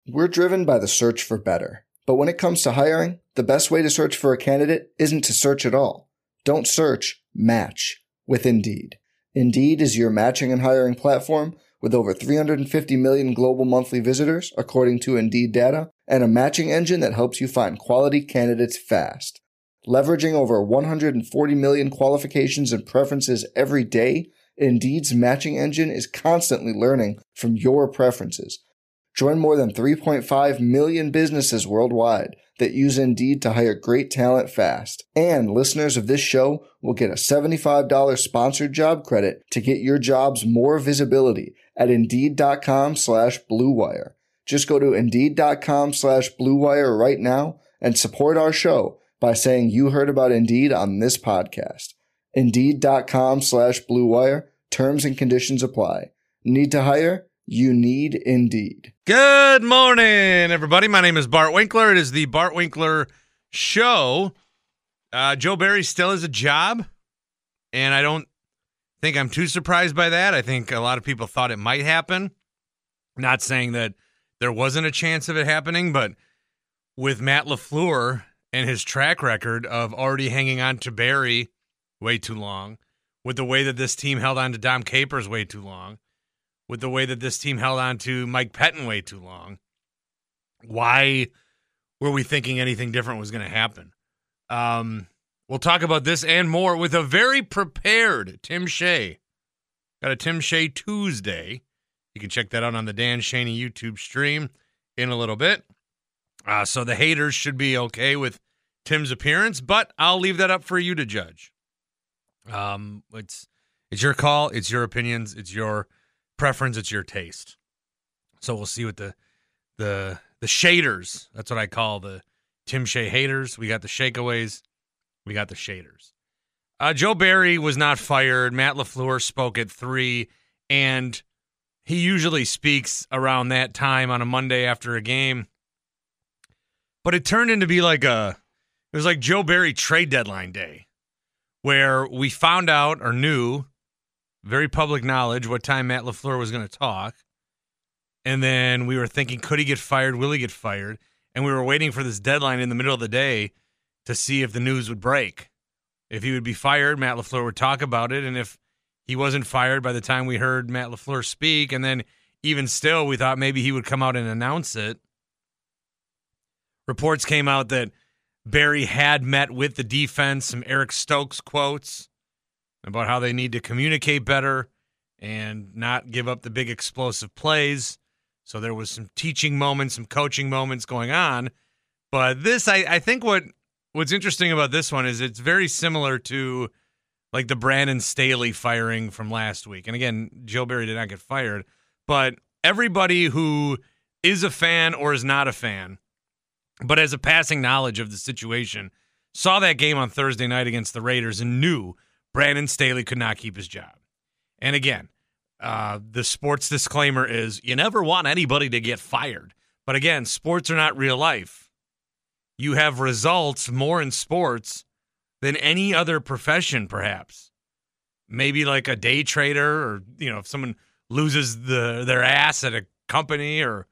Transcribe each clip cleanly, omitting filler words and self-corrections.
We're driven by the search for better. But when it comes to hiring, the best way to search for a candidate isn't to search at all. Don't search, match with Indeed. Indeed is your matching and hiring platform with over 350 million global monthly visitors, according to Indeed data, and a matching engine that helps you find quality candidates fast. Leveraging over 140 million qualifications and preferences every day, Indeed's matching engine is constantly learning from your preferences. Join more than 3.5 million businesses worldwide that use Indeed to hire great talent fast. And listeners of this show will get a $75 sponsored job credit to get your jobs more visibility at Indeed.com/Blue Wire. Just go to Indeed.com/Blue Wire right now and support our show by saying you heard about Indeed on this podcast. Indeed.com/Blue Wire. Terms and conditions apply. Need to hire? You need Indeed. Good morning, everybody. My name is Bart Winkler. It is the Bart Winkler Show. Joe Barry still has a job, and I don't think I'm too surprised by that. I think a lot of people thought it might happen. Not saying that there wasn't a chance of it happening, but with Matt LaFleur and his track record of already hanging on to Barry way too long, with the way that this team held on to Dom Capers way too long, with the way that this team held on to Mike Pettin way too long, why were we thinking anything different was going to happen? We'll talk about this and more with a very prepared Tim Shea. Got a Tim Shea Tuesday. You can check that out on the Dan Shaney YouTube stream in a little bit. So the haters should be okay with Tim's appearance, but I'll leave that up for you to judge. It's your call. It's your opinions. It's your preference, it's your taste. So we'll see what the shaders, that's what I call the Tim Shea haters. We got the shakeaways, we got the shaders. Joe Barry was not fired. Matt LaFleur spoke at 3, and he usually speaks around that time on a Monday after a game. But it turned into be it was like Joe Barry trade deadline day, where we found out or knew very public knowledge what time Matt LaFleur was going to talk. And then we were thinking, could he get fired? Will he get fired? And we were waiting for this deadline in the middle of the day to see if the news would break. If he would be fired, Matt LaFleur would talk about it. And if he wasn't fired by the time we heard Matt LaFleur speak, and then even still, we thought maybe he would come out and announce it. Reports came out that Barry had met with the defense, some Eric Stokes quotes about how they need to communicate better and not give up the big explosive plays. So there was some teaching moments, some coaching moments going on. But this, I think what's interesting about this one is it's very similar to like the Brandon Staley firing from last week. And again, Joe Barry did not get fired. But everybody who is a fan or is not a fan, but has a passing knowledge of the situation, saw that game on Thursday night against the Raiders and knew Brandon Staley could not keep his job. And again, the sports disclaimer is you never want anybody to get fired. But again, sports are not real life. You have results more in sports than any other profession, perhaps. Maybe like a day trader or, if someone loses their ass at a company, or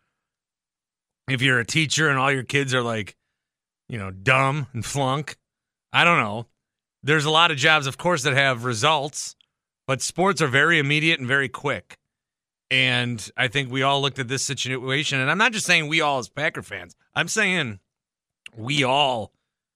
if you're a teacher and all your kids are dumb and flunk. I don't know. There's a lot of jobs, of course, that have results, but sports are very immediate and very quick. And I think we all looked at this situation, and I'm not just saying we all as Packer fans. I'm saying we all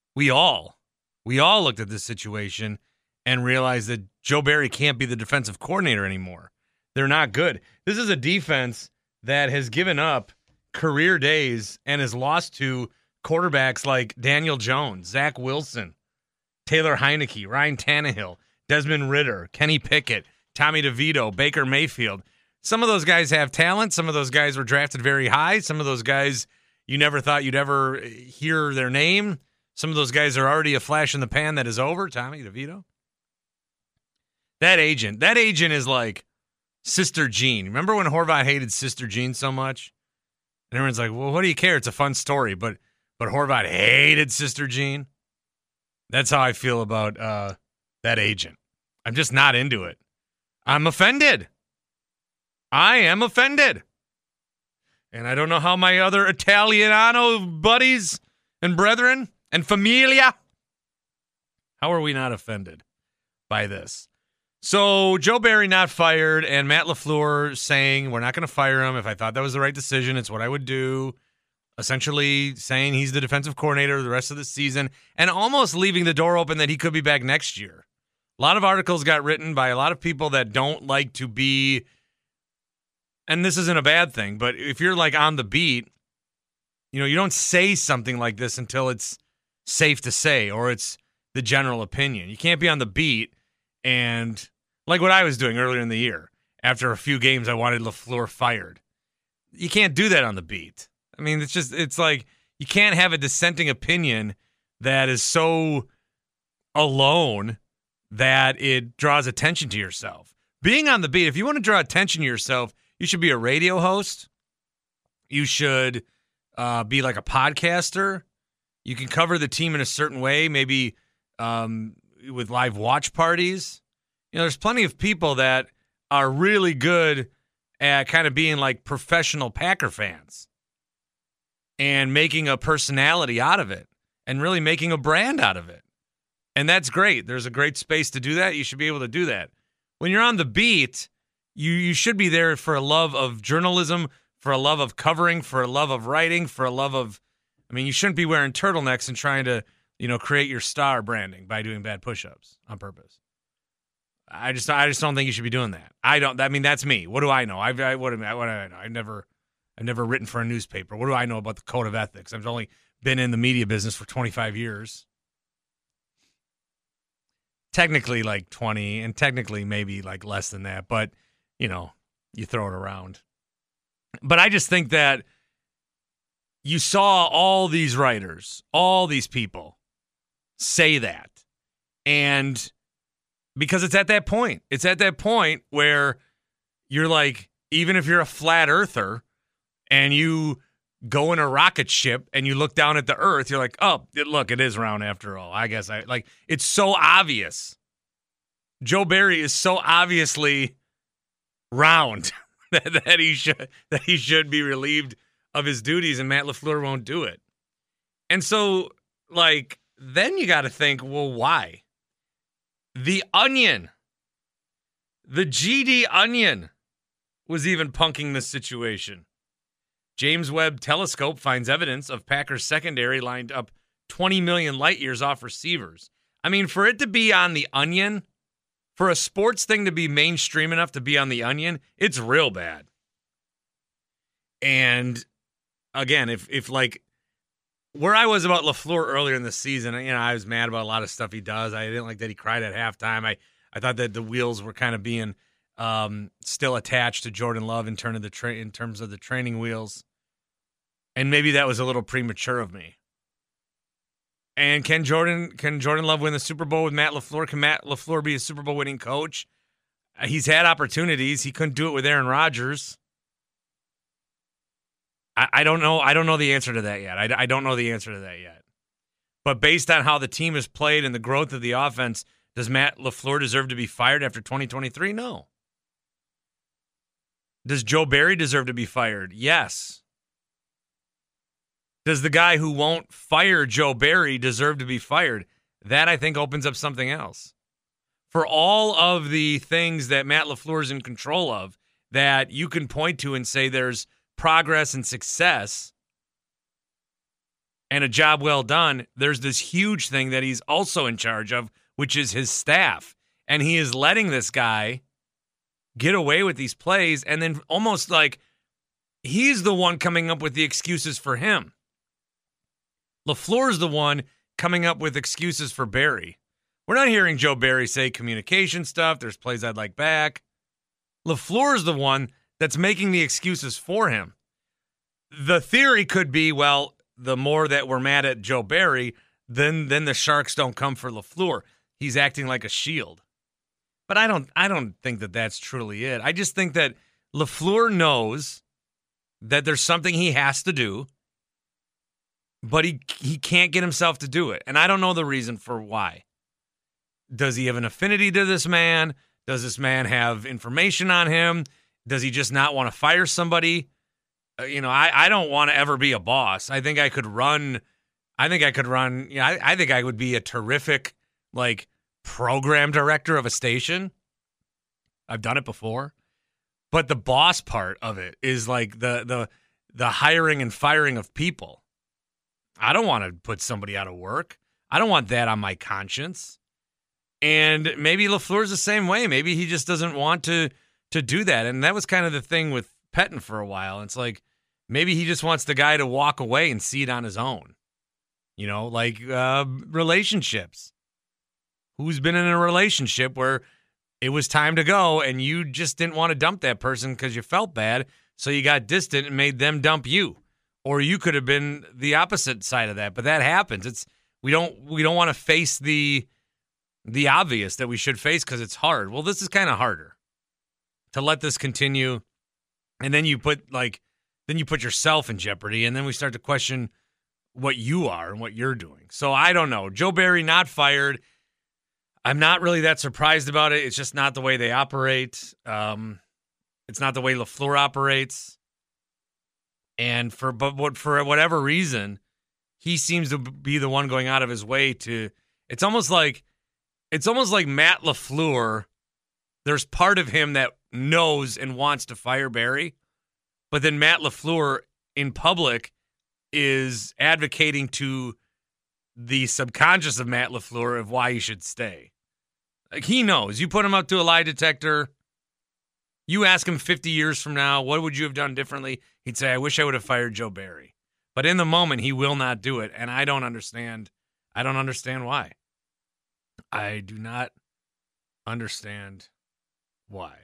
looked at this situation and realized that Joe Barry can't be the defensive coordinator anymore. They're not good. This is a defense that has given up career days and has lost to quarterbacks like Daniel Jones, Zach Wilson, Taylor Heineke, Ryan Tannehill, Desmond Ridder, Kenny Pickett, Tommy DeVito, Baker Mayfield. Some of those guys have talent. Some of those guys were drafted very high. Some of those guys you never thought you'd ever hear their name. Some of those guys are already a flash in the pan that is over. Tommy DeVito. That agent is like Sister Jean. Remember when Horvath hated Sister Jean so much? And everyone's like, well, what do you care? It's a fun story. But Horvath hated Sister Jean. That's how I feel about that agent. I'm just not into it. I'm offended. I am offended. And I don't know how my other Italiano buddies and brethren and familia, how are we not offended by this? So Joe Barry not fired and Matt LaFleur saying we're not going to fire him. If I thought that was the right decision, it's what I would do. Essentially saying he's the defensive coordinator the rest of the season and almost leaving the door open that he could be back next year. A lot of articles got written by a lot of people that don't like to be, and this isn't a bad thing, but if you're like on the beat, you don't say something like this until it's safe to say or it's the general opinion. You can't be on the beat and like what I was doing earlier in the year. After a few games, I wanted LaFleur fired. You can't do that on the beat. I mean, it's like you can't have a dissenting opinion that is so alone that it draws attention to yourself. Being on the beat, if you want to draw attention to yourself, you should be a radio host. You should be like a podcaster. You can cover the team in a certain way, maybe with live watch parties. There's plenty of people that are really good at kind of being like professional Packer fans and making a personality out of it and really making a brand out of it. And that's great. There's a great space to do that. You should be able to do that. When you're on the beat, you should be there for a love of journalism, for a love of covering, for a love of writing, for a love of, you shouldn't be wearing turtlenecks and trying to, create your star branding by doing bad push-ups on purpose. I just don't think you should be doing that. That's me. What do I know? What do I know? I've never written for a newspaper. What do I know about the code of ethics? I've only been in the media business for 25 years. Technically like 20, and technically maybe like less than that, but, you throw it around. But I just think that you saw all these writers, all these people say that. And because it's at that point. It's at that point where you're like, even if you're a flat earther and you go in a rocket ship and you look down at the earth, you're like, oh, look, it is round after all. I guess it's so obvious. Joe Barry is so obviously round that he should be relieved of his duties, and Matt LaFleur won't do it. And so, then you got to think, well, why? The Onion, the GD Onion, was even punking this situation. James Webb Telescope finds evidence of Packers secondary lined up 20 million light years off receivers. For it to be on the Onion, for a sports thing to be mainstream enough to be on the Onion, it's real bad. And again, if where I was about LaFleur earlier in the season, I was mad about a lot of stuff he does. I didn't like that he cried at halftime. I thought that the wheels were kind of being still attached to Jordan Love in terms of the training wheels. And maybe that was a little premature of me. And can Jordan Love win the Super Bowl with Matt LaFleur? Can Matt LaFleur be a Super Bowl winning coach? He's had opportunities. He couldn't do it with Aaron Rodgers. I don't know. I don't know the answer to that yet. I don't know the answer to that yet. But based on how the team has played and the growth of the offense, does Matt LaFleur deserve to be fired after 2023? No. Does Joe Barry deserve to be fired? Yes. Does the guy who won't fire Joe Barry deserve to be fired? That, I think, opens up something else. For all of the things that Matt LaFleur is in control of that you can point to and say there's progress and success and a job well done, there's this huge thing that he's also in charge of, which is his staff. And he is letting this guy get away with these plays and then almost like he's the one coming up with the excuses for him. LaFleur's the one coming up with excuses for Barry. We're not hearing Joe Barry say communication stuff. There's plays I'd like back. LaFleur's the one that's making the excuses for him. The theory could be, well, the more that we're mad at Joe Barry, then the Sharks don't come for LaFleur. He's acting like a shield. But I don't think that that's truly it. I just think that LaFleur knows that there's something he has to do, but he can't get himself to do it. And I don't know the reason for why. Does he have an affinity to this man? Does this man have information on him? Does he just not want to fire somebody? I don't want to ever be a boss. I think I could run. I think I would be a terrific, like, program director of a station. I've done it before. But the boss part of it is like the hiring and firing of people. I don't want to put somebody out of work. I don't want that on my conscience. And maybe LaFleur's the same way. Maybe he just doesn't want to do that. And that was kind of the thing with Pettine for a while. It's like maybe he just wants the guy to walk away and see it on his own. Like relationships. Who's been in a relationship where it was time to go and you just didn't want to dump that person because you felt bad, so you got distant and made them dump you? Or you could have been the opposite side of that, but that happens. We don't want to face the obvious that we should face because it's hard. Well, this is kind of harder to let this continue, and then you put yourself in jeopardy, and then we start to question what you are and what you're doing. So I don't know. Joe Barry not fired. I'm not really that surprised about it. It's just not the way they operate. It's not the way LaFleur operates. And for whatever reason, he seems to be the one going out of his way to. It's almost like Matt LaFleur. There's part of him that knows and wants to fire Barry, but then Matt LaFleur in public is advocating to the subconscious of Matt LaFleur of why he should stay. Like, he knows. You put him up to a lie detector. You ask him 50 years from now, what would you have done differently? He'd say, I wish I would have fired Joe Barry. But in the moment, he will not do it, and I don't understand. I don't understand why. I do not understand why.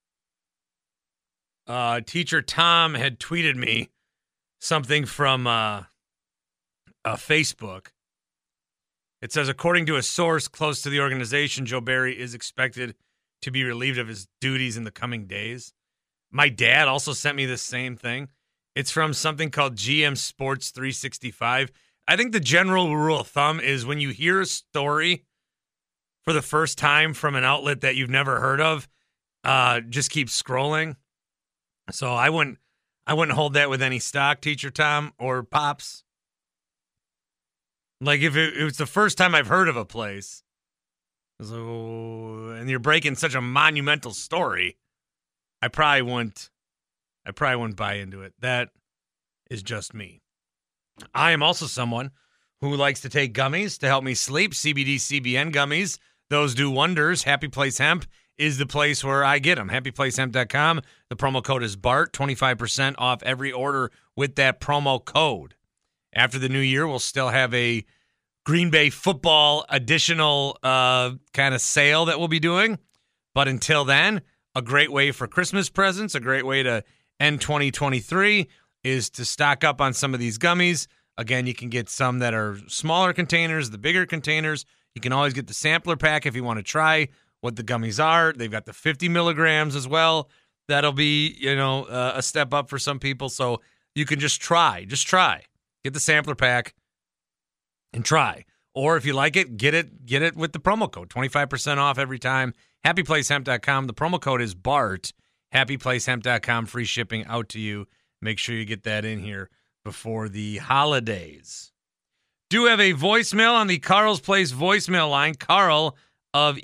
Teacher Tom had tweeted me something from Facebook. It says, according to a source close to the organization, Joe Barry is expected to be relieved of his duties in the coming days. My dad also sent me the same thing. It's from something called GM Sports 365. I think the general rule of thumb is when you hear a story for the first time from an outlet that you've never heard of, just keep scrolling. So I wouldn't hold that with any stock, Teacher Tom or Pops. Like, if it was the first time I've heard of a place, and you're breaking such a monumental story, I probably wouldn't buy into it. That is just me. I am also someone who likes to take gummies to help me sleep. CBD, CBN gummies. Those do wonders. Happy Place Hemp is the place where I get them. HappyPlaceHemp.com. The promo code is BART. 25% off every order with that promo code. After the new year, we'll still have a Green Bay football additional kind of sale that we'll be doing. But until then, a great way for Christmas presents, a great way to end 2023 is to stock up on some of these gummies. Again, you can get some that are smaller containers, the bigger containers. You can always get the sampler pack if you want to try what the gummies are. They've got the 50 milligrams as well. That'll be, a step up for some people. So you can just try. Get the sampler pack and try. Or if you like it, get it with the promo code. 25% off every time. HappyPlaceHemp.com. The promo code is BART. HappyPlaceHemp.com. Free shipping out to you. Make sure you get that in here before the holidays. Do have a voicemail on the Carl's Place voicemail line. Carl of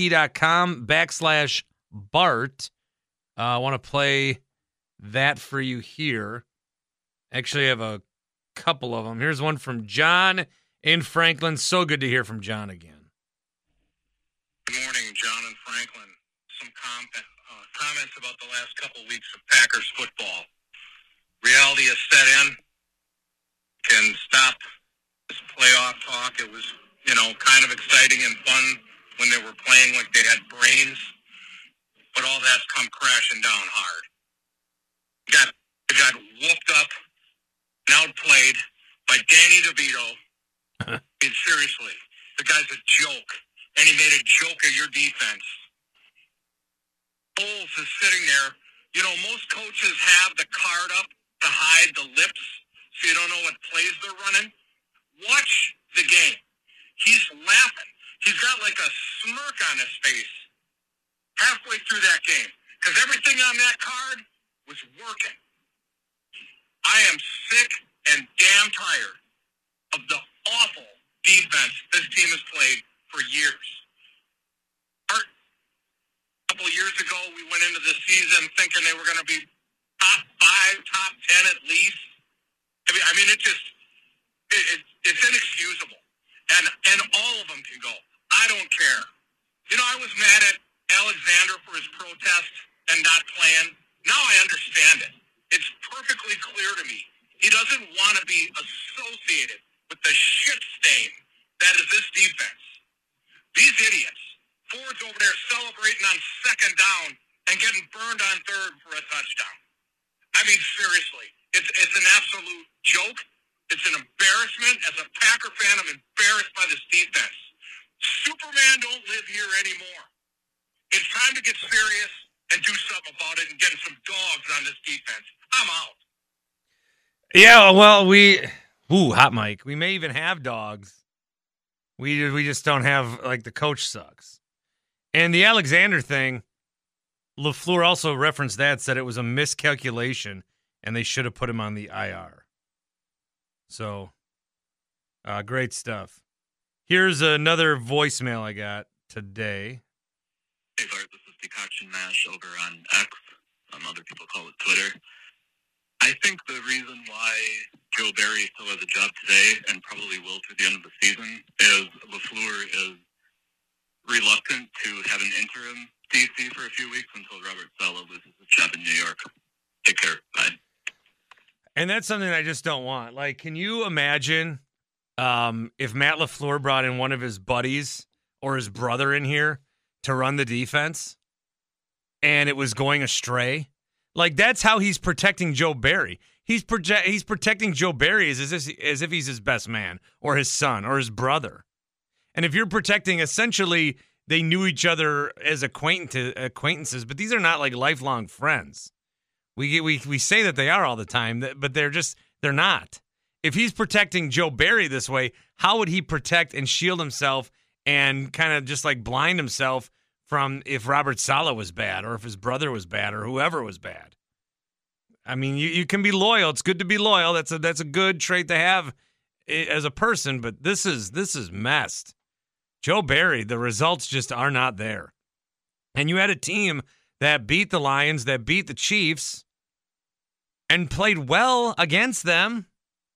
et.com/Bart. I want to play that for you here. Actually, I have a couple of them. Here's one from John in Franklin. So good to hear from John again. Good morning, John and Franklin. Some comments about the last couple of weeks of Packers football. Reality has set in. Can stop this playoff talk. It was, kind of exciting and fun when they were playing like they had brains. But all that's come crashing down hard. Got whooped up and outplayed by Danny DeVito. And seriously, the guy's a joke. And he made a joke of your defense. Foles is sitting there. Most coaches have the card up to hide the lips so you don't know what plays they're running. Watch the game. He's laughing. He's got like a smirk on his face halfway through that game because everything on that card was working. I am sick and damn tired of the awful defense this team has played for years. A couple of years ago, we went into the season thinking they were going to be top 5, top 10 at least. I mean, it's inexcusable. And all of them can go. I don't care. You know, I was mad at Alexander for his protest and not playing. Now I understand it. It's perfectly clear to me. He doesn't want to be associated with the shit stain that is this defense. These idiots, Ford's over there celebrating on second down and getting burned on third for a touchdown. I mean, seriously, it's an absolute joke. It's an embarrassment. As a Packer fan, I'm embarrassed by this defense. Superman don't live here anymore. It's time to get serious and do something about it and getting some dogs on this defense. I'm out. Yeah, well, hot mic. We may even have dogs. We just don't have, like, the coach sucks. And the Alexander thing, LaFleur also referenced that, said it was a miscalculation, and they should have put him on the IR. So, great stuff. Here's another voicemail I got today. Hey, Bart, this is Decoction Mash over on X. Other people call it Twitter. I think the reason why Joe Barry still has a job today and probably will through the end of the season is LaFleur is reluctant to have an interim DC for a few weeks until Robert Saleh loses his job in New York. Take care. Bye. And that's something I just don't want. Like, can you imagine if Matt LaFleur brought in one of his buddies or his brother in here to run the defense and it was going astray? Like, that's how he's protecting Joe Barry. He's protecting Joe Barry as if he's his best man or his son or his brother. And if you're protecting, essentially, they knew each other as acquaintances, but these are not like lifelong friends. We say that they are all the time, but they're not. If he's protecting Joe Barry this way, how would he protect and shield himself and kind of just like blind himself from if Robert Saleh was bad or if his brother was bad or whoever was bad? I mean, you can be loyal. It's good to be loyal. That's a good trait to have as a person, but this is messed. Joe Barry, the results just are not there. And you had a team that beat the Lions, that beat the Chiefs, and played well against them.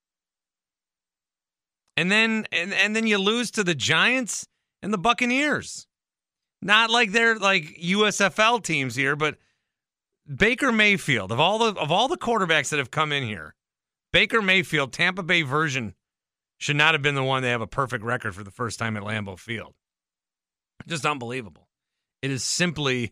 And then you lose to the Giants and the Buccaneers. Not like they're like USFL teams here, but Baker Mayfield, of all the quarterbacks that have come in here, Baker Mayfield, Tampa Bay version, should not have been the one to have a perfect record for the first time at Lambeau Field. Just unbelievable. It is simply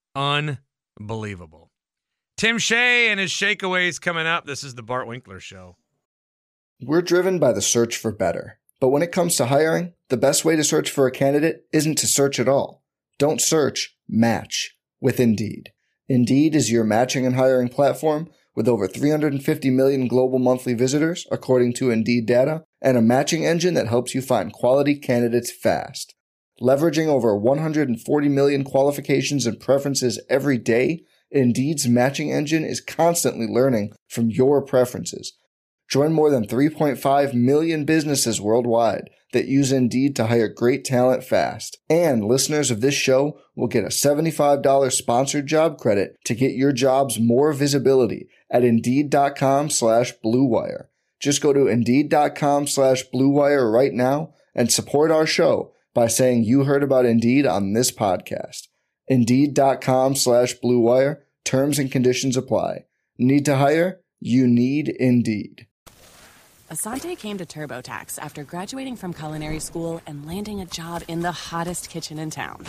unbelievable. Tim Shea and his Shakeaways coming up. This is the Bart Winkler Show. We're driven by the search for better. But when it comes to hiring, the best way to search for a candidate isn't to search at all. Don't search, match with Indeed. Indeed is your matching and hiring platform with over 350 million global monthly visitors, according to Indeed data, and a matching engine that helps you find quality candidates fast. Leveraging over 140 million qualifications and preferences every day, Indeed's matching engine is constantly learning from your preferences. Join more than 3.5 million businesses worldwide that use Indeed to hire great talent fast. And listeners of this show will get a $75 sponsored job credit to get your jobs more visibility at Indeed.com/Blue Wire. Just go to Indeed.com/Blue Wire right now and support our show by saying you heard about Indeed on this podcast. Indeed.com/Blue Wire. Terms and conditions apply. Need to hire? You need Indeed. Asante came to TurboTax after graduating from culinary school and landing a job in the hottest kitchen in town.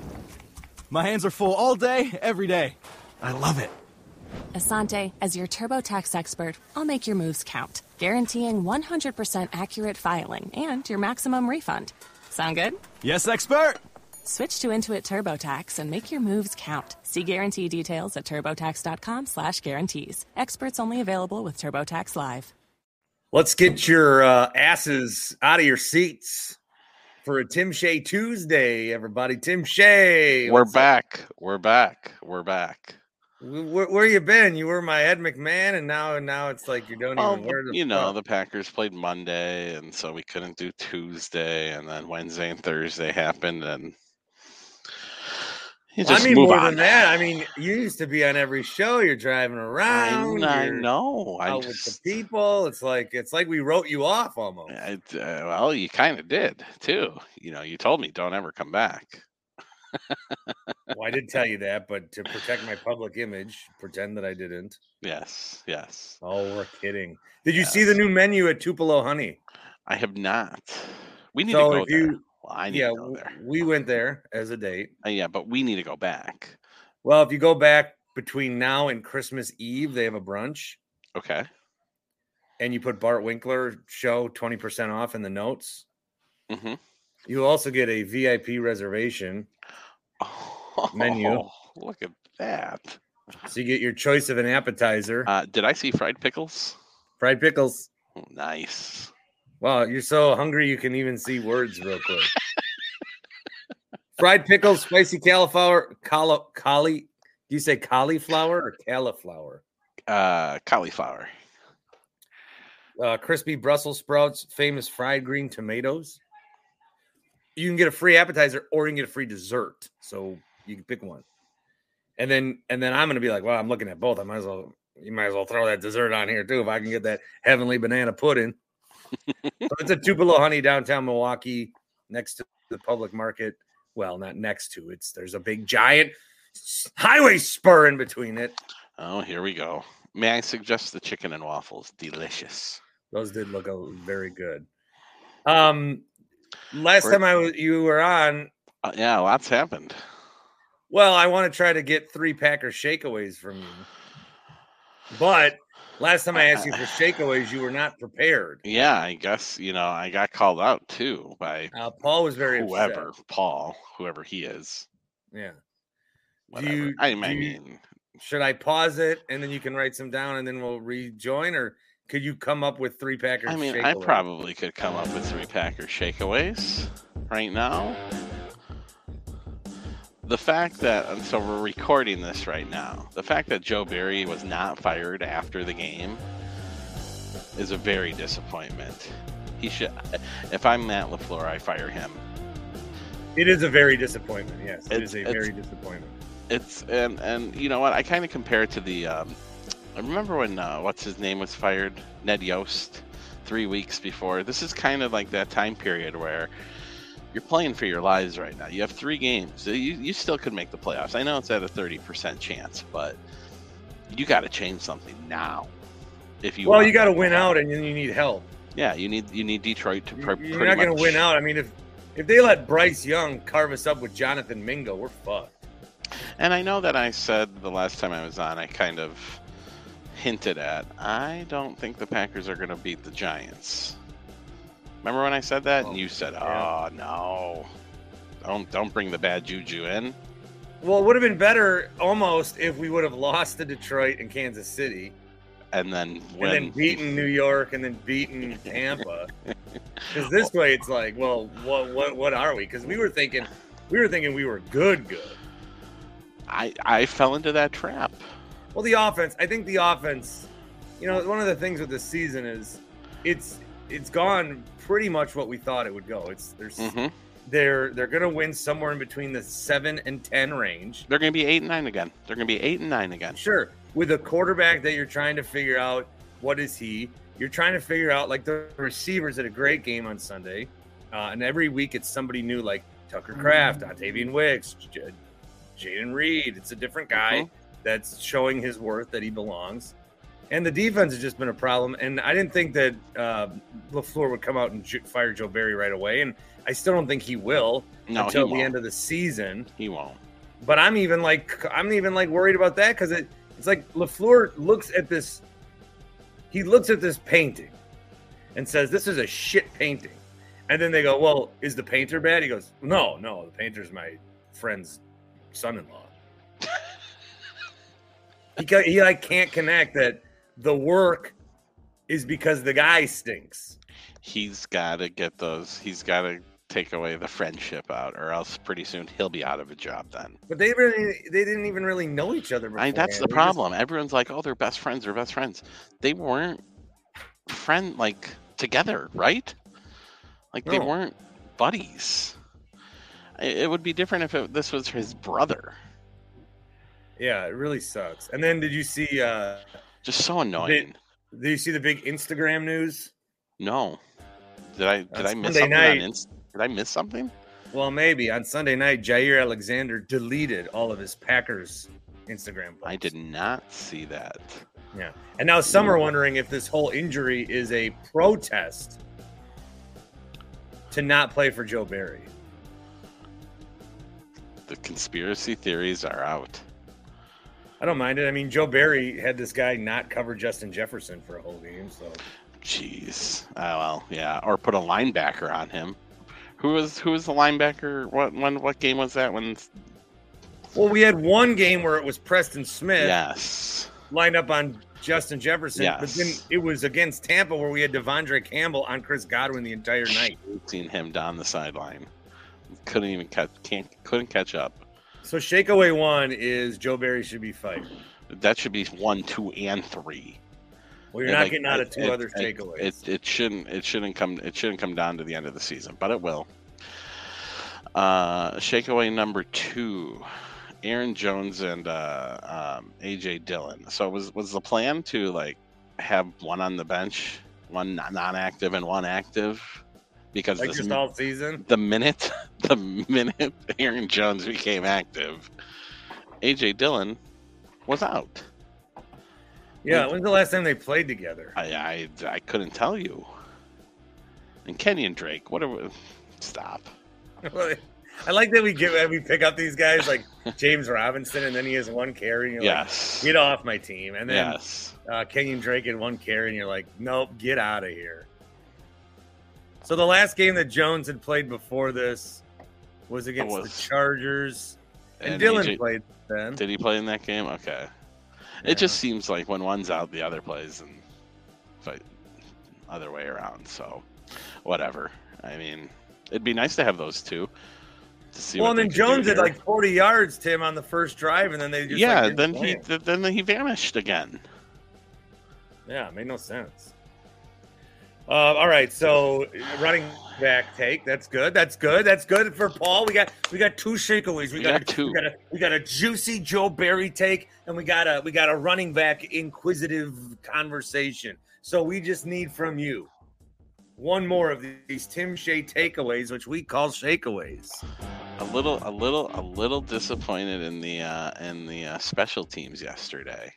My hands are full all day, every day. I love it. Asante, as your TurboTax expert, I'll make your moves count, guaranteeing 100% accurate filing and your maximum refund. Sound good? Yes, expert! Switch to Intuit TurboTax and make your moves count. See guarantee details at turbotax.com/guarantees. Experts only available with TurboTax Live. Let's get your asses out of your seats for a Tim Shea Tuesday, everybody. Tim Shea. We're back. We're back. We're back. Where you been? You were my Ed McMahon, and now it's like you don't even wear the. The Packers played Monday, and so we couldn't do Tuesday, and then Wednesday and Thursday happened, and you just move more on. than that. I mean, you used to be on every show. You're driving around. I know. Out with the people. It's like we wrote you off almost. Well, you kind of did too. You told me don't ever come back. Well, I did tell you that, but to protect my public image, pretend that I didn't. Yes. Oh, we're kidding. Did you see the new menu at Tupelo Honey? I have not. We need to go there. Well, I need to go there. We went there as a date. Yeah, but we need to go back. Well, if you go back between now and Christmas Eve, they have a brunch. Okay. And you put Bart Winkler show 20% off in the notes. Mm-hmm. You also get a VIP reservation menu. Look at that. So you get your choice of an appetizer. Did I see fried pickles? Fried pickles. Oh, nice. Wow, you're so hungry you can even see words real quick. Fried pickles, spicy cauliflower, do you say cauliflower or cauliflower? Cauliflower. Crispy Brussels sprouts, famous fried green tomatoes. You can get a free appetizer or you can get a free dessert. So you can pick one. And then I'm going to be like, well, I'm looking at both. You might as well throw that dessert on here too if I can get that heavenly banana pudding. So it's a Tupelo Honey, downtown Milwaukee, next to the public market. Well, not next to it. There's a big giant highway spur in between it. Oh, here we go. May I suggest the chicken and waffles? Delicious. Those did look very good. Last time you were on. Yeah, lots happened. Well, I want to try to get 3 Packer shakeaways from you. But last time I asked you for shakeaways, you were not prepared. Yeah, I guess, I got called out too by Paul was very whoever, upset. Paul, whoever he is. Yeah. Whatever. Should I pause it and then you can write some down and then we'll rejoin, or could you come up with 3 Packer shakeaways? I probably could come up with 3 Packer shakeaways right now. The fact that, so we're recording this right now, the fact that Joe Barry was not fired after the game is a very disappointment. He should, if I'm Matt LaFleur, I fire him. It is a very disappointment, yes. It is a very disappointment. And you know what, I kind of compare it to the, I remember when, what's his name was fired? Ned Yost, 3 weeks before. This is kind of like that time period where you're playing for your lives right now. You have 3 games. You still could make the playoffs. I know it's at a 30% chance, but you got to change something now. You got to win out, and then you need help. Yeah, you need Detroit to. You're not going to win out. I mean, if they let Bryce Young carve us up with Jonathan Mingo, we're fucked. And I know that I said the last time I was on, I kind of hinted at, I don't think the Packers are going to beat the Giants. Remember when I said that? And you said, oh, no. Don't bring the bad juju in. Well, it would have been better almost if we would have lost to Detroit and Kansas City. And then beaten New York and then beaten Tampa. Because this way it's like, well, what are we? Because we were thinking we were good. I fell into that trap. Well, the offense, one of the things with this season is it's gone pretty much what we thought it would go. They're going to win somewhere in between the 7 and 10 range. They're going to be 8 and 9 again. Sure. With a quarterback that you're trying to figure out, what is he? You're trying to figure out, like, the receivers had a great game on Sunday. And every week it's somebody new, like Tucker Kraft, Octavian Wicks, Jaden Reed. It's a different guy that's showing his worth, that he belongs. And the defense has just been a problem. And I didn't think that LaFleur would come out and fire Joe Barry right away. And I still don't think he will until the end of the season. He won't. But I'm even worried about that, because it's like LaFleur looks at this painting and says, this is a shit painting. And then they go, well, is the painter bad? He goes, no, the painter's my friend's son-in-law. He can't connect that the work is because the guy stinks. He's got to get those. He's got to take away the friendship out, or else pretty soon he'll be out of a job then. But they didn't even really know each other before. That's the problem. Everyone's like, oh, they're best friends. They're best friends. They weren't together, right? Like they weren't buddies. It would be different if this was his brother. Yeah, it really sucks. And then did you see just so annoying. Did you see the big Instagram news? No. Did I miss Sunday something night. Did I miss something? Well, maybe. On Sunday night, Jair Alexander deleted all of his Packers Instagram posts. I did not see that. Yeah. And now some are wondering if this whole injury is a protest to not play for Joe Barry. The conspiracy theories are out. I don't mind it. I mean, Joe Barry had this guy not cover Justin Jefferson for a whole game, so. Jeez. Well, yeah. Or put a linebacker on him. Who was the linebacker? What game was that? Well, we had one game where it was Preston Smith. Yes. Lined up on Justin Jefferson. Yes. But then it was against Tampa where we had Devondre Campbell on Chris Godwin the entire night. Seen him down the sideline. Couldn't catch up. So Shakeaway 1 is Joe Barry should be fired. That should be 1, 2, and 3. Well, you're not getting out of two other takeaways. It shouldn't come down to the end of the season, but it will. Shakeaway number 2, Aaron Jones and AJ Dillon. So was the plan to have one on the bench, one non-active and one active? Because just all season? The minute Aaron Jones became active, AJ Dillon was out. Yeah, when's the last time they played together? I couldn't tell you. And Kenyon Drake, stop. I like that we pick up these guys like James Robinson, and then he has one carry. And you're yes. Like, get off my team. And then yes. Kenyon Drake had one carry, and you're like, nope, get out of here. So the last game that Jones had played before this was against the Chargers, and Dillon played then. Did he play in that game? Okay. Yeah. It just seems like when one's out, the other plays, and fight other way around. So, whatever. I mean, it'd be nice to have those two. To see and then Jones had 40 yards, Tim, on the first drive, and then they just then he vanished again. Yeah, it made no sense. All right, so running back take. That's good. That's good for Paul. We got two shakeaways. We got two. We got a juicy Joe Barry take, and we got a running back inquisitive conversation. So we just need from you one more of these Tim Shea takeaways, which we call shakeaways. A little disappointed in the special teams yesterday.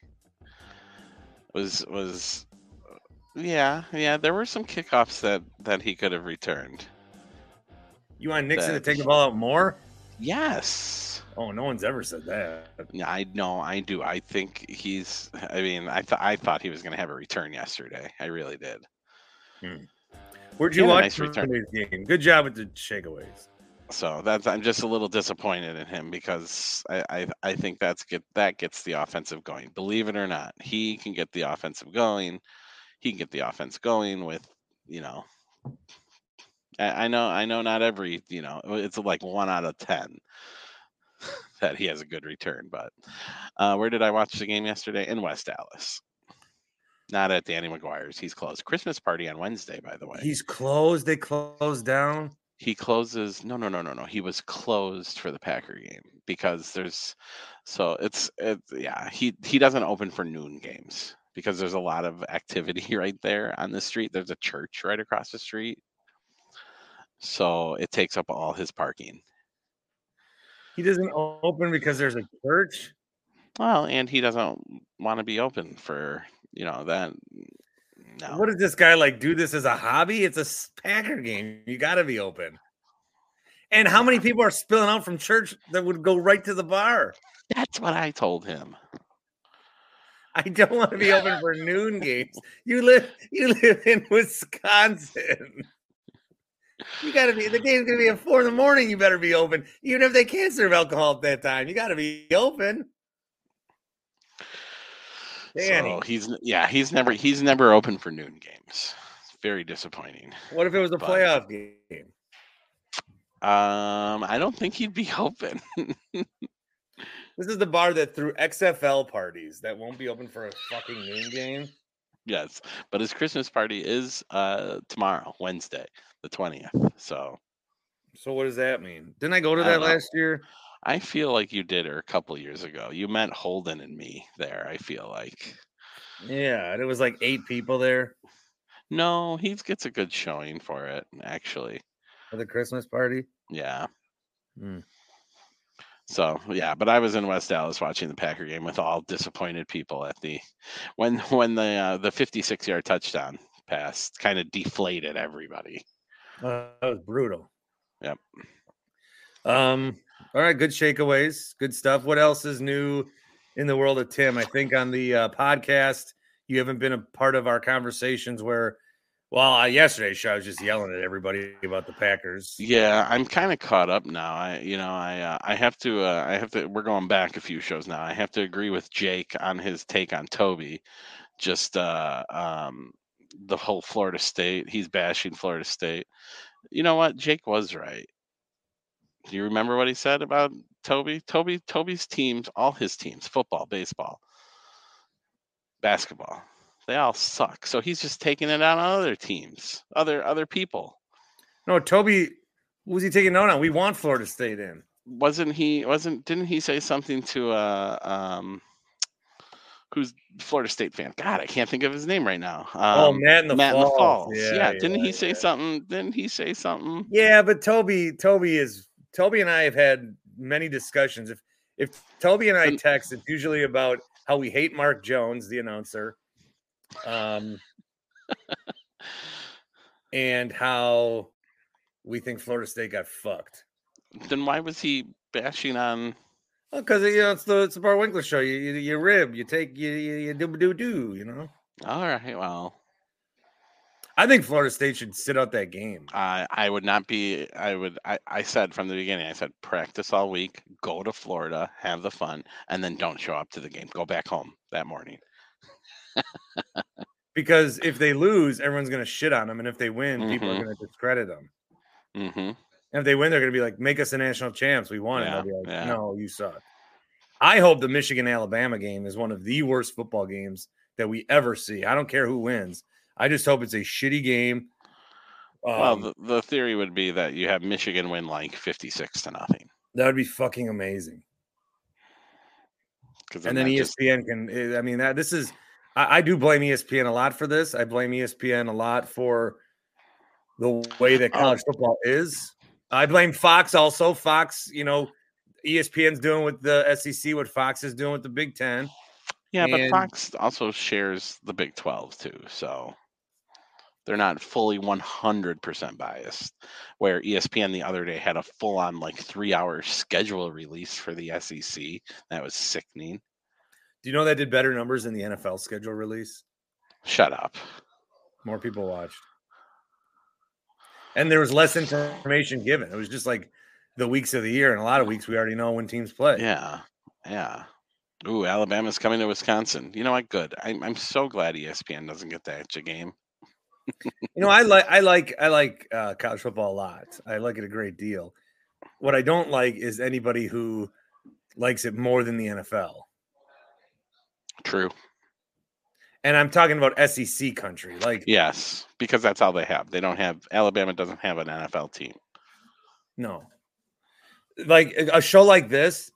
Was. Yeah. There were some kickoffs that he could have returned. You want Nixon to take the ball out more? Yes. Oh, no one's ever said that. Yeah, I know. I do. I think he's. I mean, I thought he was going to have a return yesterday. I really did. Where'd you watch today's game? Good job with the shakeaways. So I'm just a little disappointed in him because I think that gets the offensive going. Believe it or not, he can get the offensive going. He can get the offense going with, I know not every, it's like 1 out of 10 that he has a good return. But where did I watch the game yesterday? In West Dallas. Not at Danny McGuire's. He's closed. Christmas party on Wednesday, by the way. He's closed? They closed down? He closes. No. He was closed for the Packer game because he doesn't open for noon games. Because there's a lot of activity right there on the street. There's a church right across the street. So it takes up all his parking. He doesn't open because there's a church? Well, and he doesn't want to be open for, that. No. What does this guy do this as a hobby? It's a Packer game. You got to be open. And how many people are spilling out from church that would go right to the bar? That's what I told him. I don't want to be open for noon games. You live in Wisconsin. You got to be. The game's gonna be at 4 a.m. You better be open, even if they can't serve alcohol at that time. You got to be open. Danny. So he's never open for noon games. It's very disappointing. What if it was a playoff game? I don't think he'd be open. This is the bar that threw XFL parties that won't be open for a fucking noon game. Yes, but his Christmas party is tomorrow, Wednesday, the 20th. So what does that mean? Didn't I go to I that don't know. last year? I feel like you did, or a couple years ago. You meant Holden and me there. I feel like. Yeah, and it was like 8 people there No, he gets a good showing for it, actually. for the Christmas party. Yeah. Hmm. So yeah, but I was in West Dallas watching the Packer game with all disappointed people at the when the 56-yard touchdown pass kind of deflated everybody. That was brutal. Yep. All right, good shakeaways, good stuff. What else is new in the world of Tim? I think on the podcast, you haven't been a part of our conversations where, well, yesterday's show I was just yelling at everybody about the Packers. Yeah, I'm kind of caught up now. I have to. We're going back a few shows now. I have to agree with Jake on his take on Toby. Just the whole Florida State. He's bashing Florida State. You know what? Jake was right. Do you remember what he said about Toby? Toby's teams, all his teams, football, baseball, basketball, they all suck. So he's just taking it out on other teams, other people. No, Toby, who was he taking note on? We want Florida State in. Didn't he say something to who's Florida State fan? God, I can't think of his name right now. Matt in the Falls. Yeah, didn't he say something? Didn't he say something? Yeah, but Toby and I have had many discussions. If Toby and I text, it's usually about how we hate Mark Jones, the announcer, and how we think Florida State got fucked. Then why was he bashing on? Because it's the Bart Winkler show. You rib, you take you do. You know. All right, well. I think Florida State should sit out that game. I would not be. I said from the beginning. I said practice all week, go to Florida, have the fun, and then don't show up to the game. Go back home that morning. Because if they lose, everyone's going to shit on them, and if they win, people are going to discredit them. Mm-hmm. And if they win, they're going to be like, "Make us a national champs. We won." And they'll be like, "No, you suck." I hope the Michigan-Alabama game is one of the worst football games that we ever see. I don't care who wins. I just hope it's a shitty game. Well, the theory would be that you have Michigan win like 56-0. That would be fucking amazing. And then ESPN can. I mean, this is. I do blame ESPN a lot for this. I blame ESPN a lot for the way that college football is. I blame Fox also. Fox, ESPN's doing with the SEC what Fox is doing with the Big Ten. Yeah, but Fox also shares the Big 12 too, so they're not fully 100% biased. Where ESPN the other day had a full-on 3-hour schedule release for the SEC. That was sickening. Do you know that did better numbers than the NFL schedule release? Shut up. More people watched. And there was less information given. It was just like the weeks of the year, and a lot of weeks we already know when teams play. Yeah. Ooh, Alabama's coming to Wisconsin. You know what? Good. I'm so glad ESPN doesn't get that game. I like college football a lot. I like it a great deal. What I don't like is anybody who likes it more than the NFL. True. And I'm talking about SEC country. Yes, because that's all they have. Alabama doesn't have an NFL team. No. Like a show like this.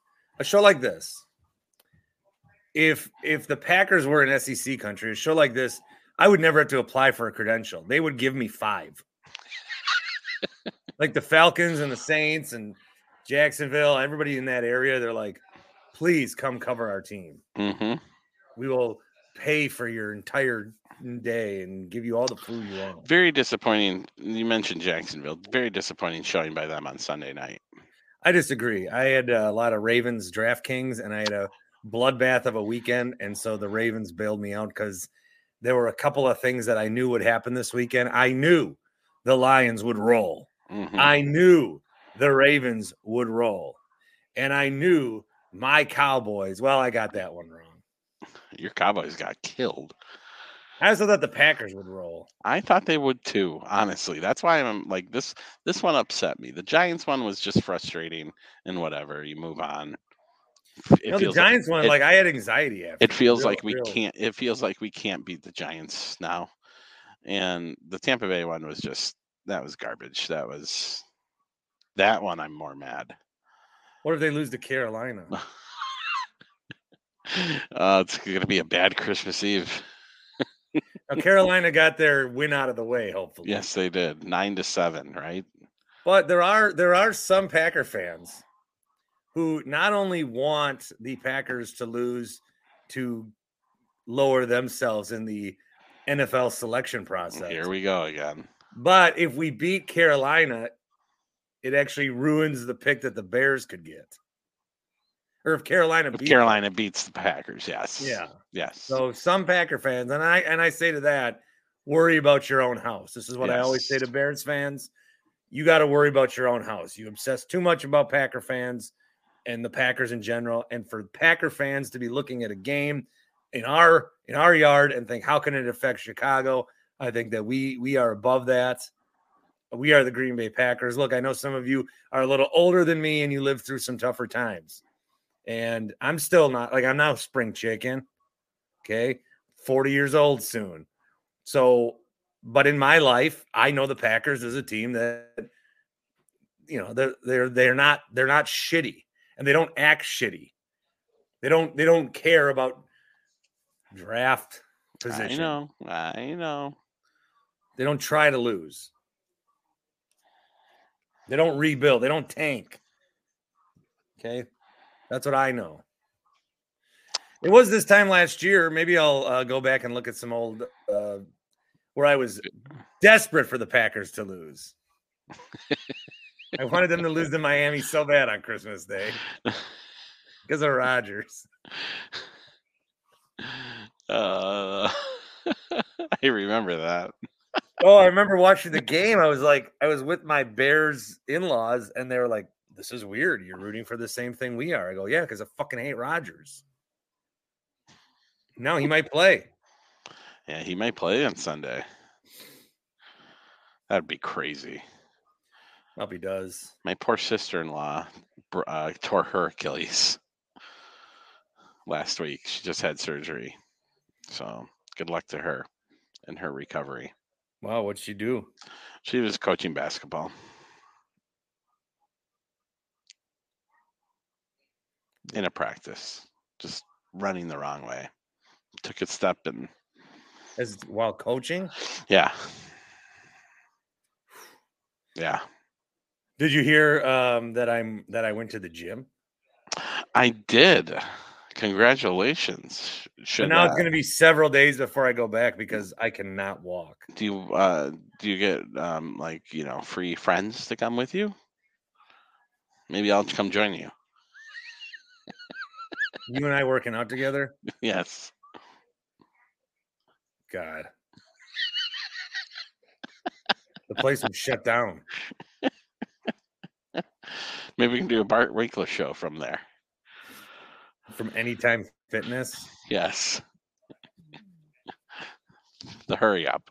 If the Packers were in SEC country, a show like this, I would never have to apply for a credential. They would give me 5. Like the Falcons and the Saints and Jacksonville, everybody in that area, they're like, please come cover our team. Mm-hmm. We will pay for your entire day and give you all the food you want. Very disappointing. You mentioned Jacksonville. Very disappointing showing by them on Sunday night. I disagree. I had a lot of Ravens DraftKings, and I had a bloodbath of a weekend, and so the Ravens bailed me out because there were a couple of things that I knew would happen this weekend. I knew the Lions would roll. Mm-hmm. I knew the Ravens would roll. And I knew my Cowboys. Well, I got that one wrong. Your Cowboys got killed. I also thought the Packers would roll. I thought they would too, honestly. That's why I'm like this one upset me. The Giants one was just frustrating and whatever. You move on. The Giants one, like I had anxiety after. It feels like we can't. It feels like we can't beat the Giants now. And the Tampa Bay one was that was garbage. That one I'm more mad. What if they lose to Carolina? It's going to be a bad Christmas Eve. Now, Carolina got their win out of the way, hopefully. Yes, they did. 9-7, right? But there are some Packer fans who not only want the Packers to lose to lower themselves in the NFL selection process. Here we go again. But if we beat Carolina, it actually ruins the pick that the Bears could get. Or if Carolina beats the Packers, yes. Yeah. Yes. So some Packer fans, and I say to that, worry about your own house. This is what I always say to Bears fans. You got to worry about your own house. You obsess too much about Packer fans and the Packers in general. And for Packer fans to be looking at a game in our yard and think, how can it affect Chicago? I think that we are above that. We are the Green Bay Packers. Look, I know some of you are a little older than me and you lived through some tougher times. And I'm still not, like, I'm now spring chicken. Okay. 40 years old soon. So, but in my life, I know the Packers as a team that, you know, they're not shitty and they don't act shitty. They don't care about draft position. I know. They don't try to lose. They don't rebuild. They don't tank. Okay. That's what I know. It was this time last year. Maybe I'll go back and look at some old where I was desperate for the Packers to lose. I wanted them to lose to Miami so bad on Christmas Day because of Rodgers. I remember that. Oh, I remember watching the game. I was with my Bears in-laws, and they were like, "This is weird. You're rooting for the same thing we are." I go, "Yeah, because I fucking hate Rodgers." No, he might play. Yeah, he might play on Sunday. That'd be crazy. Hope he does. My poor sister-in-law tore her Achilles last week. She just had surgery. So good luck to her in her recovery. Wow, what'd she do? She was coaching basketball. In a practice, just running the wrong way. Took a step and while coaching? Yeah. Did you hear that I went to the gym? I did. Congratulations. But now it's going to be several days before I go back because I cannot walk. Do you get free friends to come with you? Maybe I'll come join you. You and I working out together? Yes. God. The place would shut down. Maybe we can do a Bart Winkler show from there. From Anytime Fitness? Yes. The hurry up.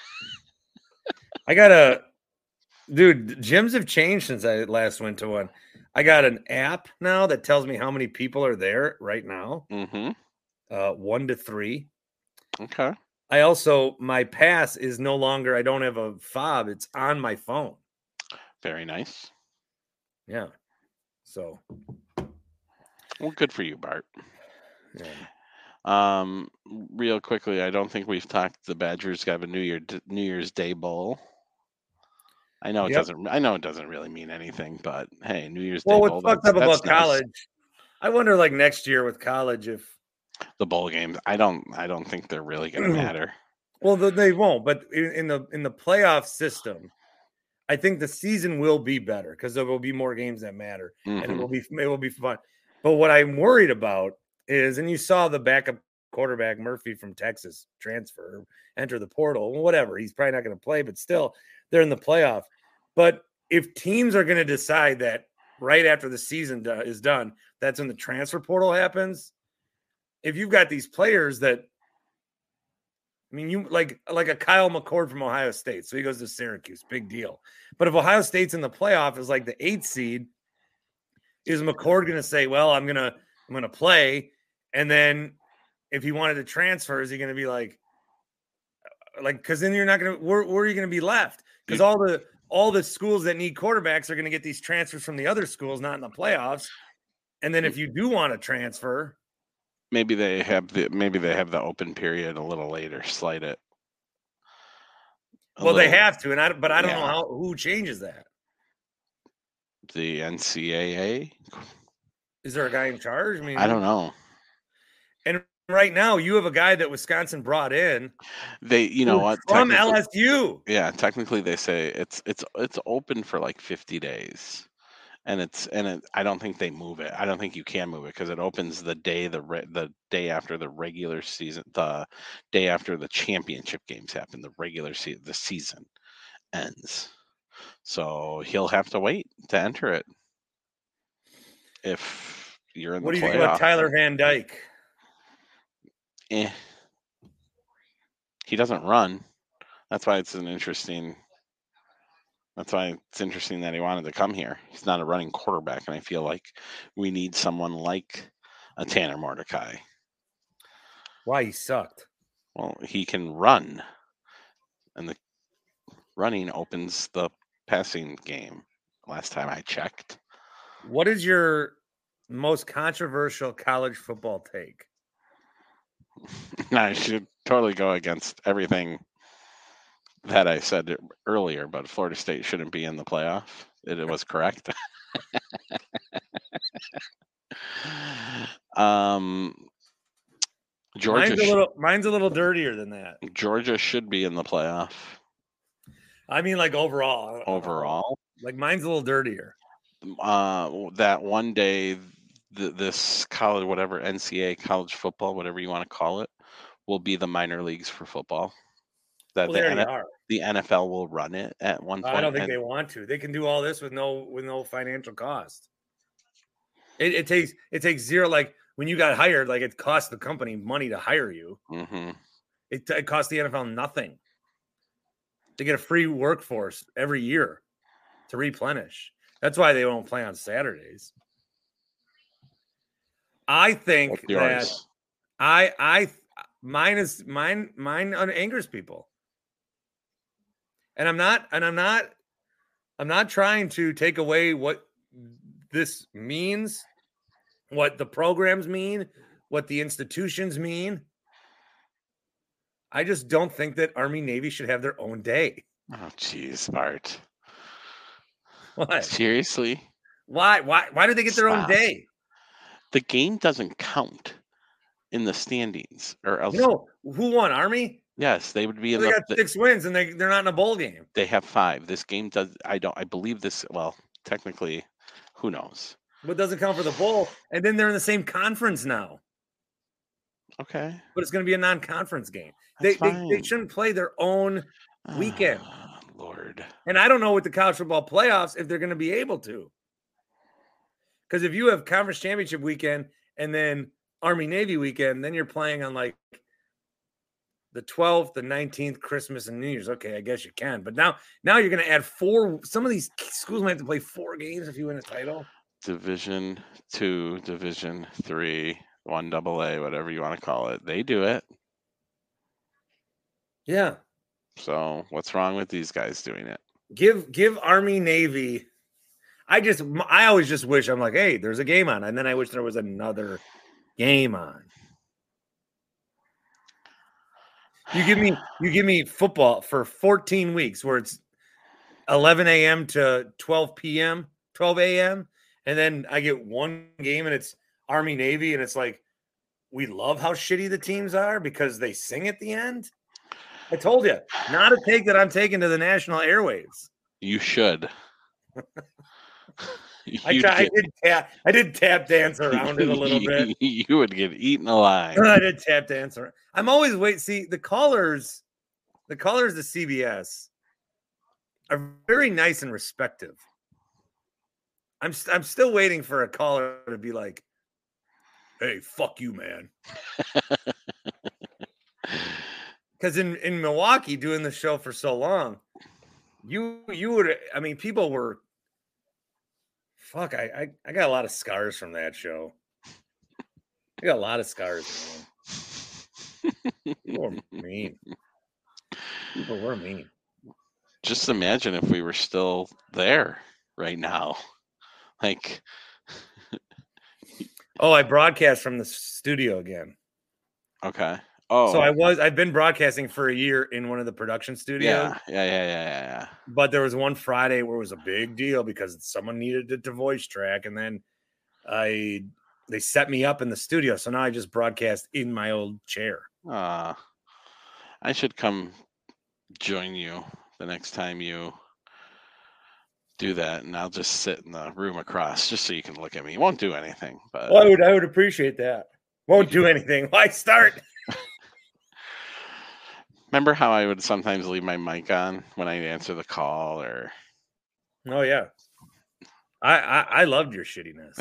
Dude, gyms have changed since I last went to one. I got an app now that tells me how many people are there right now. Mm-hmm. 1 to 3. Okay. I also, my pass is no longer, I don't have a fob. It's on my phone. Very nice. Yeah. So. Well, good for you, Bart. Yeah. Real quickly, I don't think we've talked. The Badgers have a New Year's Day Bowl. I know it doesn't. I know it doesn't really mean anything, but hey, New Year's Day Bowl. Well, what's fucked up about college? Nice. I wonder, like next year with college, if the bowl games. I don't think they're really going to matter. Well, they won't. But in the playoff system, I think the season will be better because there will be more games that matter, and it will be fun. But what I'm worried about is, and you saw the backup quarterback Murphy from Texas transfer, enter the portal, whatever. He's probably not going to play, but still, they're in the playoff. But if teams are going to decide that right after the season is done, that's when the transfer portal happens. If you've got these players that I mean, you like a Kyle McCord from Ohio State. So he goes to Syracuse. Big deal. But if Ohio State's in the playoff as like the 8th seed, is McCord going to say, well, I'm going to play. And then if he wanted to transfer, is he going to be like, because then you're not going to, where are you going to be left? Because all the schools that need quarterbacks are going to get these transfers from the other schools, not in the playoffs. And then if you do want to transfer, maybe they have the open period a little later, slide it. They have to, but I don't know who changes that. The NCAA. Is there a guy in charge? I mean, I don't know. And right now, you have a guy that Wisconsin brought in. From LSU. Yeah, technically they say it's open for like 50 days. And I don't think they move it. I don't think you can move it because it opens the day after the regular season, the day after the championship games happen. The season ends, so he'll have to wait to enter it. If you're in what the do you playoff, think about Tyler Van Dyke? He doesn't run. That's why it's interesting that he wanted to come here. He's not a running quarterback, and I feel like we need someone like a Tanner Mordecai. Why? He sucked. Well, he can run, and the running opens the passing game. Last time I checked. What is your most controversial college football take? I should totally go against everything that I said earlier, but Florida State shouldn't be in the playoff. It was correct. Georgia. Mine's a little dirtier than that. Georgia should be in the playoff. I mean, like overall. Like mine's a little dirtier. That one day, this college, whatever NCAA college football, whatever you want to call it, will be the minor leagues for football. The NFL will run it at one point. I don't think they want to. They can do all this with no financial cost. It takes zero. Like when you got hired, like it cost the company money to hire you. Mm-hmm. It cost the NFL nothing. They get a free workforce every year to replenish. That's why they won't play on Saturdays. I think that mine angers people. And I'm not trying to take away what this means, what the programs mean, what the institutions mean. I just don't think that Army Navy should have their own day. Oh, geez, Bart. What? Seriously? Why do they get their own day? The game doesn't count in the standings, or else. No, who won? Army? Yes, they would be in. They got 6 wins, and they're not in a bowl game. They have 5. This game does. I believe this. Well, technically, who knows? But it doesn't count for the bowl, and then they're in the same conference now. Okay. But it's going to be a non-conference game. They shouldn't play their own weekend. Lord. And I don't know with the college football playoffs if they're going to be able to. Because if you have conference championship weekend and then Army Navy weekend, then you're playing on like the 12th, the 19th, Christmas, and New Year's. Okay, I guess you can. But now you're going to add 4. Some of these schools might have to play 4 games if you win a title. Division 2, Division 3, 1AA, whatever you want to call it. They do it. Yeah. So what's wrong with these guys doing it? Give Army Navy. I always just wish I'm like, hey, there's a game on, and then I wish there was another game on. You give me football for 14 weeks where it's 11 a.m. to 12 p.m., 12 a.m., and then I get one game and it's Army Navy, and it's like we love how shitty the teams are because they sing at the end. I told you, not a take that I'm taking to the national airwaves. You should. I did tap dance around it a little bit. You would get eaten alive. I did tap dance around. I'm always waiting. See, the callers to CBS are very nice and respectful. I'm still waiting for a caller to be like, "Hey, fuck you, man." Because in Milwaukee, doing the show for so long, you would, I mean, people were, fuck, I got a lot of scars from that show. I got a lot of scars, man. People were mean. People were mean. Just imagine if we were still there right now. Like, oh, I broadcast from the studio again. Okay. Oh, so I've been broadcasting for a year in one of the production studios. Yeah. But there was one Friday where it was a big deal because someone needed it to voice track, and then they set me up in the studio. So now I just broadcast in my old chair. I should come join you the next time you do that, and I'll just sit in the room across just so you can look at me. You won't do anything, but well, I would appreciate that. Won't do anything. Why start? Remember how I would sometimes leave my mic on when I answer the call, or? Oh yeah, I loved your shittiness.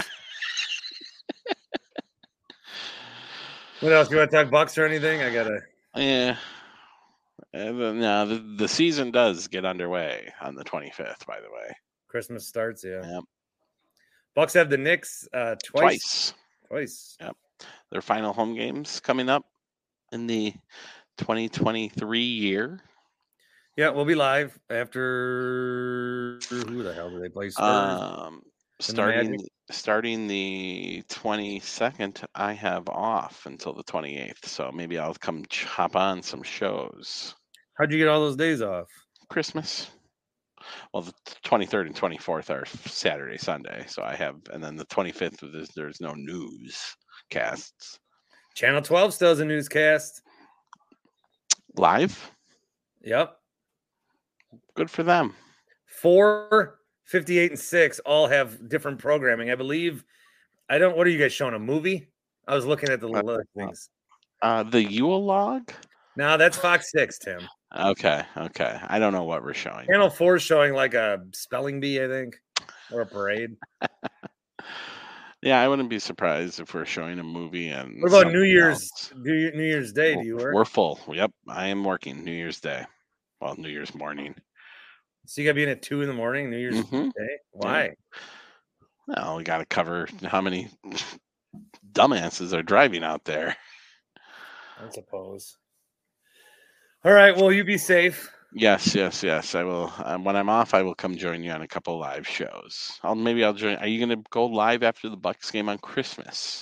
What else? You want to talk Bucks or anything? I gotta. Yeah. No, the season does get underway on the 25th. By the way, Christmas starts. Yeah. Yep. Bucks have the Knicks twice. Yep. Their final home games coming up in the 2023 year. Yeah, we'll be live after. Who the hell do they play? Spurs? Starting the 22nd, I have off until the 28th, so maybe I'll come hop on some shows. How'd you get all those days off? Christmas. Well, the 23rd and 24th are Saturday, Sunday, so I have, and then the 25th there's no newscasts. Channel 12 still has a newscast. Live? Yep. Good for them. 4, 58, and 6 all have different programming. I believe. What are you guys showing? A movie? I was looking at the little things. The Yule log? No, that's Fox 6, Tim. Okay. I don't know what we're showing. Channel 4 is showing like a spelling bee, I think, or a parade. Yeah, I wouldn't be surprised if we're showing a movie. And what about New Year's Day? Do you work? We're full. Yep, I am working New Year's Day. Well, New Year's morning. So you got to be in at 2 in the morning, New Year's Day? Why? Yeah. Well, we got to cover how many dumbasses are driving out there. I suppose. All right. Well, you be safe. Yes. I will. When I'm off, I will come join you on a couple live shows. I'll join. Are you going to go live after the Bucks game on Christmas?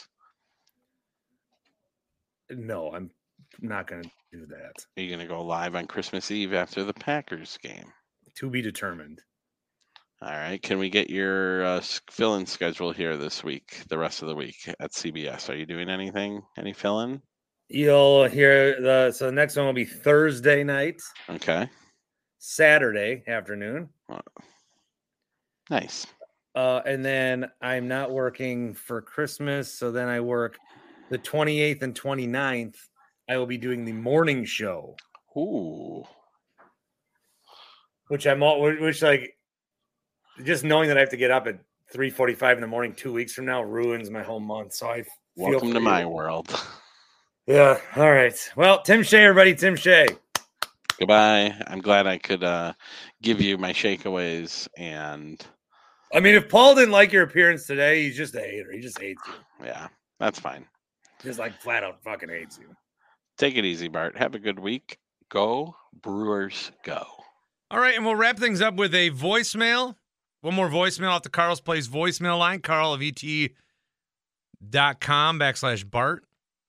No, I'm not going to do that. Are you going to go live on Christmas Eve after the Packers game? To be determined. All right. Can we get your fill-in schedule here this week, the rest of the week at CBS? Are you doing anything? Any fill-in? You'll hear the next one will be Thursday night. Okay. Saturday afternoon. Nice. And then I'm not working for Christmas, so then I work the 28th and 29th. I will be doing the morning show. Ooh. Which like just knowing that I have to get up at 3:45 in the morning 2 weeks from now ruins my whole month. So I welcome to my world. Yeah. All right. Well, Tim Shea, everybody. Tim Shea. Goodbye. I'm glad I could give you my shakeaways. And I mean, if Paul didn't like your appearance today, he's just a hater. He just hates you. Yeah, that's fine. Just like flat out fucking hates you. Take it easy, Bart. Have a good week. Go Brewers, go. All right, and we'll wrap things up with a voicemail. One more voicemail off the Carl's Place voicemail line, Carl of ET.com/Bart.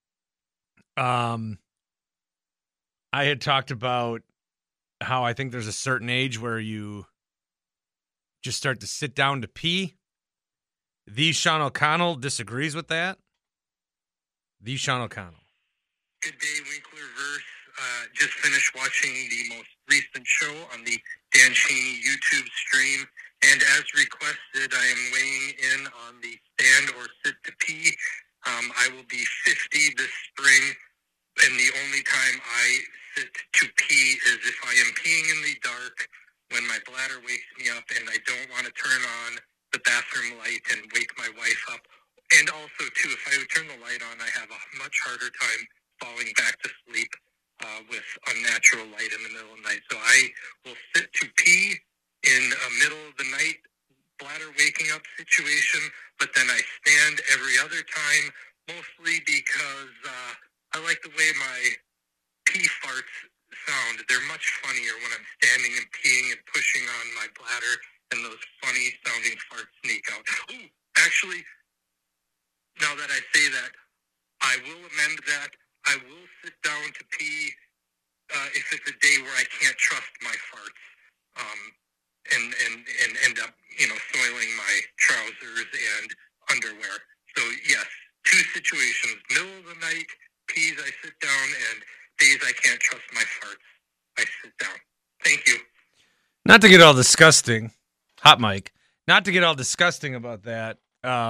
I had talked about how I think there's a certain age where you just start to sit down to pee. The Sean O'Connell disagrees with that. The Sean O'Connell. Good day, Winklerverse. Just finished watching the most recent show on the Dan Cheney YouTube stream, and as requested, I am weighing in on the stand or sit to pee. I will be 50 this spring, and the only time I sit to pee is if I am peeing in the dark when my bladder wakes me up and I don't want to turn on the bathroom light and wake my wife up. And also, too, if I would turn the light on, I have a much harder time falling back to sleep. with unnatural light in the middle of the night. So I will sit to pee in a middle of the night bladder waking up situation, but then I stand every other time, mostly because I like the way my pee farts sound. They're much funnier when I'm standing and peeing and pushing on my bladder, and those funny sounding farts sneak out. Ooh, actually, now that I say that, I will amend that. I will sit down to pee if it's a day where I can't trust my farts, and end up, soiling my trousers and underwear. So yes, two situations: middle of the night pees, I sit down, and days I can't trust my farts, I sit down. Thank you. Not to get all disgusting, hot mic. Not to get all disgusting about that.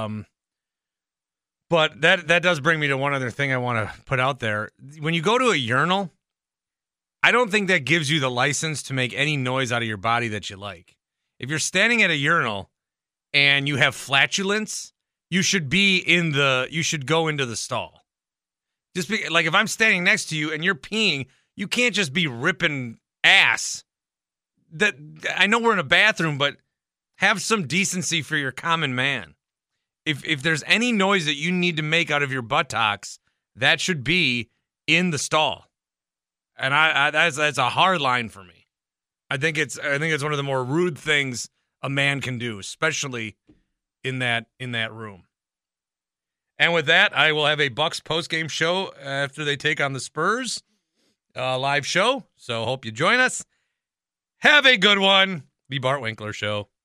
But that does bring me to one other thing I want to put out there. When you go to a urinal, I don't think that gives you the license to make any noise out of your body that you like. If you're standing at a urinal and you have flatulence, you should go into the stall. Just like if I'm standing next to you and you're peeing, you can't just be ripping ass. That I know we're in a bathroom, but have some decency for your common man. If there's any noise that you need to make out of your buttocks, that should be in the stall. And that's a hard line for me. I think it's one of the more rude things a man can do, especially in that room. And with that, I will have a Bucks postgame show after they take on the Spurs, live show. So hope you join us. Have a good one. The Bart Winkler Show.